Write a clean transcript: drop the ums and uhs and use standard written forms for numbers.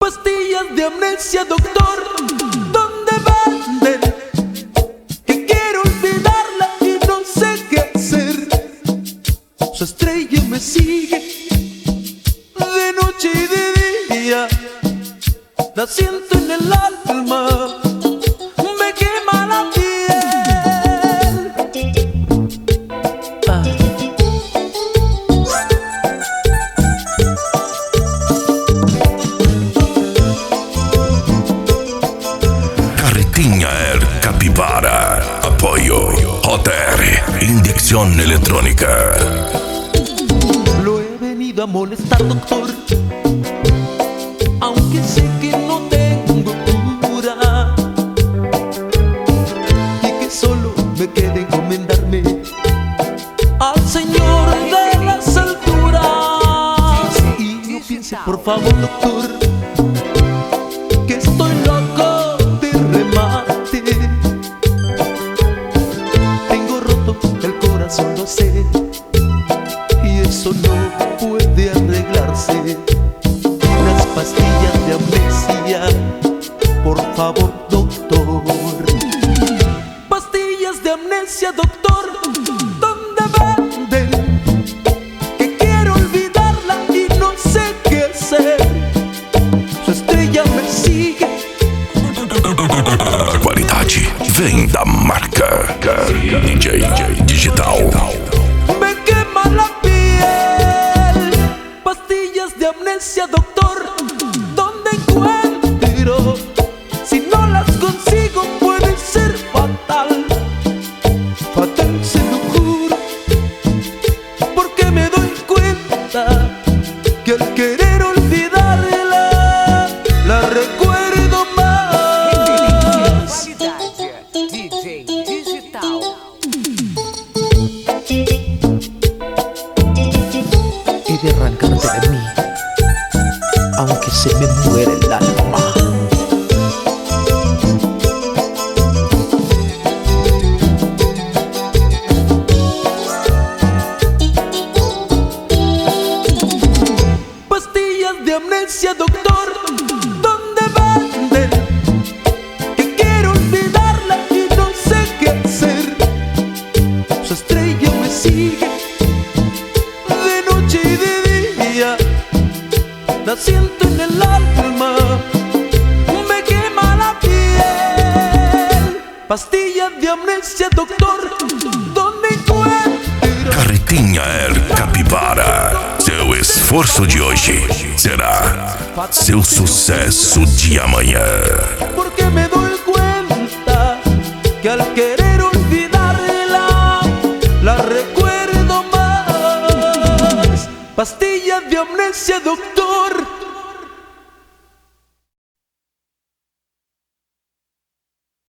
pastillas de amnesia, doctor, ¿dónde venden? Que quiero olvidarla y no sé qué hacer. Su estrella me sigue de noche y de día, la siento en el alma, me quema la piel. Carretinha El Capibara. Apoyo JR, inyección electrónica. Lo he venido a molestar, doctor, aunque sé que no tengo cura y que solo me queda encomendarme al Señor de las alturas. Y no piense, por favor, doctor, que estoy loco de remate. Tengo roto el corazón, lo sé, y eso no puede arreglarse. Las pastillas de amnesia, por favor, doctor. Pastillas de amnesia, doctor, ¿dónde venden? Que quiero olvidarla y no sé qué hacer. Su estrella me sigue. Qualidade vem da marca DJ Digital. Me quema la piel. Pastillas de amnesia, doctor, ¿dónde encuentro? Si no las consigo puede ser fatal. Fatal, se lo juro, porque me doy cuenta que al querer olvidarla la recuerdo más. DJ Digital. Y de arrancarte de mí, aunque se me muere el alma. Pastillas de amnesia, doctor, ¿dónde venden? Que quiero olvidarla y no sé qué hacer. Su estrella me sigue de noche y de día, la siento en el alma, me quema la piel. Pastillas de amnesia, doctor, ¿dónde encuentro? Carretinha El Capibara. Seu esforço de hoje será seu sucesso de amanhã. Porque me doy cuenta que al querer olvidarla la recuerdo más. Pastillas de amnesia, doctor.